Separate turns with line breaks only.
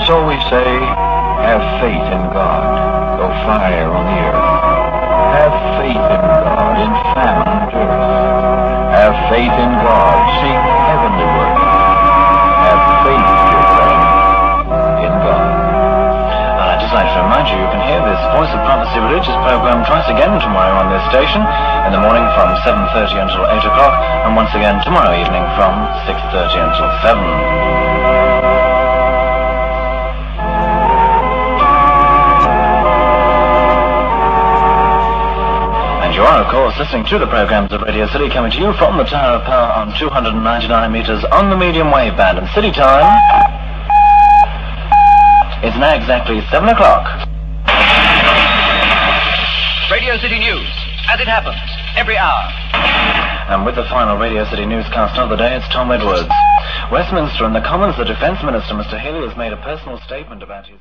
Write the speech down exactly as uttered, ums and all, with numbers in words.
so we say, have faith in God, though fire on the earth. Have faith in God in famine and dearth. Have faith in God, seek heavenly work. Have faith, dear friend, in God.
And I'd just like to remind you, you can hear this Voice of Prophecy religious program twice again tomorrow on this station, in the morning from seven thirty until eight o'clock, and once again tomorrow evening from six thirty until seven. You are, of course, listening to the programs of Radio City, coming to you from the Tower of Power on two hundred ninety-nine meters on the medium wave band. And City time is now exactly seven o'clock.
Radio City News, as it happens, every hour.
And with the final Radio City newscast of the day, it's Tom Edwards. Westminster and the Commons, the Defence Minister, Mister Healy, has made a personal statement about his...